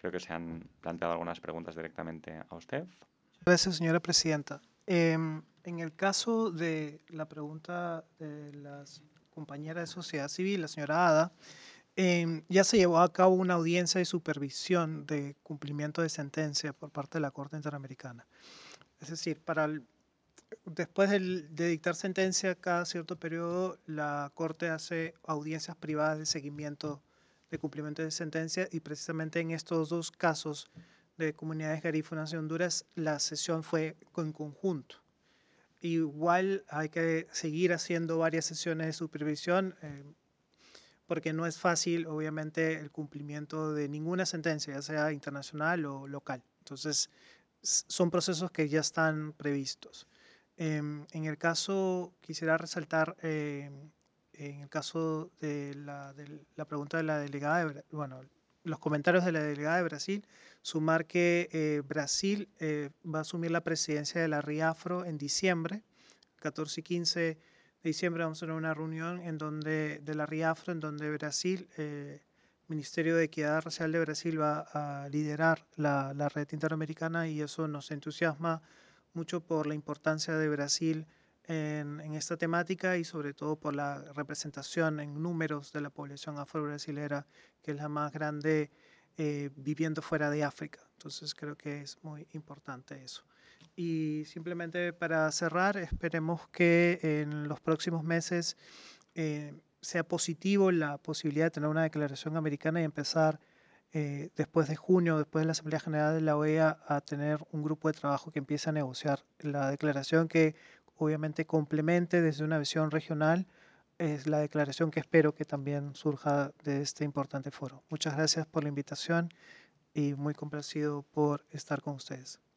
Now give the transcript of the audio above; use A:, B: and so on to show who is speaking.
A: creo que se han planteado algunas preguntas directamente a usted.
B: Gracias, señora presidenta. En el caso de la pregunta de la compañera de sociedad civil, la señora Ada, ya se llevó a cabo una audiencia de supervisión de cumplimiento de sentencia por parte de la Corte Interamericana. Es decir, después de dictar sentencia, cada cierto periodo, la Corte hace audiencias privadas de seguimiento de cumplimiento de sentencia y precisamente en estos dos casos de comunidades garífunas de Honduras, la sesión fue en conjunto. Igual hay que seguir haciendo varias sesiones de supervisión porque no es fácil, obviamente, el cumplimiento de ninguna sentencia, ya sea internacional o local. Entonces, son procesos que ya están previstos. En el caso, quisiera resaltar, en el caso de la pregunta de la delegada, bueno, los comentarios de la delegada de Brasil, sumar que Brasil va a asumir la presidencia de la RIAFRO en diciembre, 14 y 15 de diciembre vamos a tener una reunión de la RIAFRO, en donde Brasil, Ministerio de Equidad Racial de Brasil va a liderar la red interamericana y eso nos entusiasma mucho por la importancia de Brasil en esta temática y sobre todo por la representación en números de la población afro-brasilera, que es la más grande viviendo fuera de África. Entonces creo que es muy importante eso. Y simplemente para cerrar, esperemos que en los próximos meses sea positivo la posibilidad de tener una declaración americana y empezar después de junio, después de la Asamblea General de la OEA, a tener un grupo de trabajo que empiece a negociar la declaración que obviamente complemente desde una visión regional. Es la declaración que espero que también surja de este importante foro. Muchas gracias por la invitación y muy complacido por estar con ustedes.